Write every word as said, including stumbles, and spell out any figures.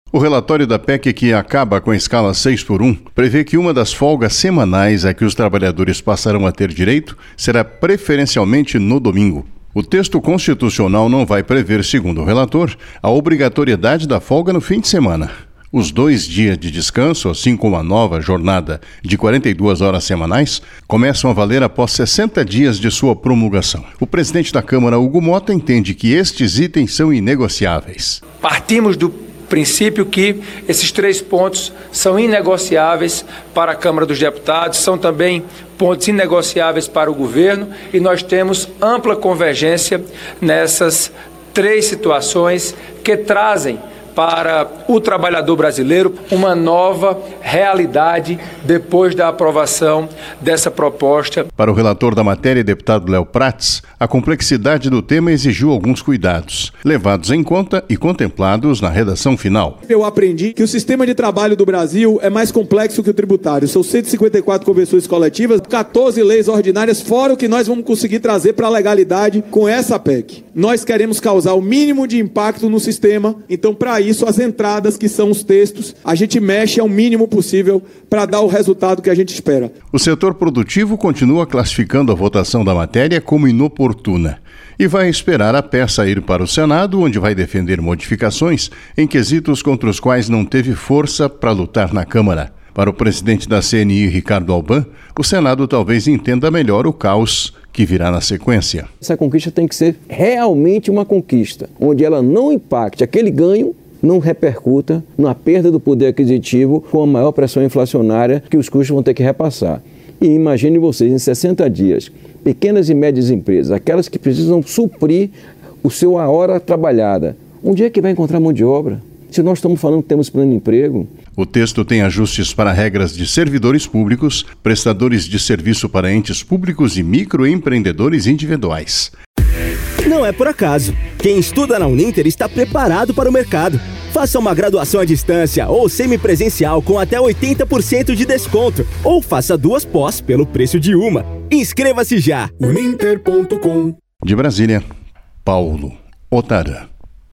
O relatório da P E C, que acaba com a escala seis por um, prevê que uma das folgas semanais a que os trabalhadores passarão a ter direito será preferencialmente no domingo. O texto constitucional não vai prever, segundo o relator, a obrigatoriedade da folga no fim de semana. Os dois dias de descanso, assim como a nova jornada de quarenta e duas horas semanais, começam a valer após sessenta dias de sua promulgação. O presidente da Câmara, Hugo Mota, entende que estes itens são inegociáveis. Partimos do princípio que esses três pontos são inegociáveis para a Câmara dos Deputados, são também pontos inegociáveis para o governo e nós temos ampla convergência nessas três situações que trazem para o trabalhador brasileiro uma nova realidade depois da aprovação dessa proposta. Para o relator da matéria, deputado Léo Prats, a complexidade do tema exigiu alguns cuidados, levados em conta e contemplados na redação final. Eu aprendi que o sistema de trabalho do Brasil é mais complexo que o tributário. São cento e cinquenta e quatro convenções coletivas, quatorze leis ordinárias, fora o que nós vamos conseguir trazer para a legalidade com essa P E C. Nós queremos causar o mínimo de impacto no sistema, então para isso as entradas, que são os textos, a gente mexe ao mínimo possível para dar o resultado que a gente espera. O setor produtivo continua classificando a votação da matéria como inoportuna e vai esperar a peça ir para o Senado, onde vai defender modificações em quesitos contra os quais não teve força para lutar na Câmara. Para o presidente da C N I, Ricardo Alban, o Senado talvez entenda melhor o caos que virá na sequência. Essa conquista tem que ser realmente uma conquista, onde ela não impacte aquele ganho, não repercuta na perda do poder aquisitivo com a maior pressão inflacionária que os custos vão ter que repassar. E imagine vocês, em sessenta dias, pequenas e médias empresas, aquelas que precisam suprir o seu a hora trabalhada, onde é que vai encontrar mão de obra? Se nós estamos falando que temos plano de emprego. O texto tem ajustes para regras de servidores públicos, prestadores de serviço para entes públicos e microempreendedores individuais. Não é por acaso. Quem estuda na Uninter está preparado para o mercado. Faça uma graduação à distância ou semipresencial com até oitenta por cento de desconto. Ou faça duas pós pelo preço de uma. Inscreva-se já. uninter ponto com. De Brasília, Paulo Otarã.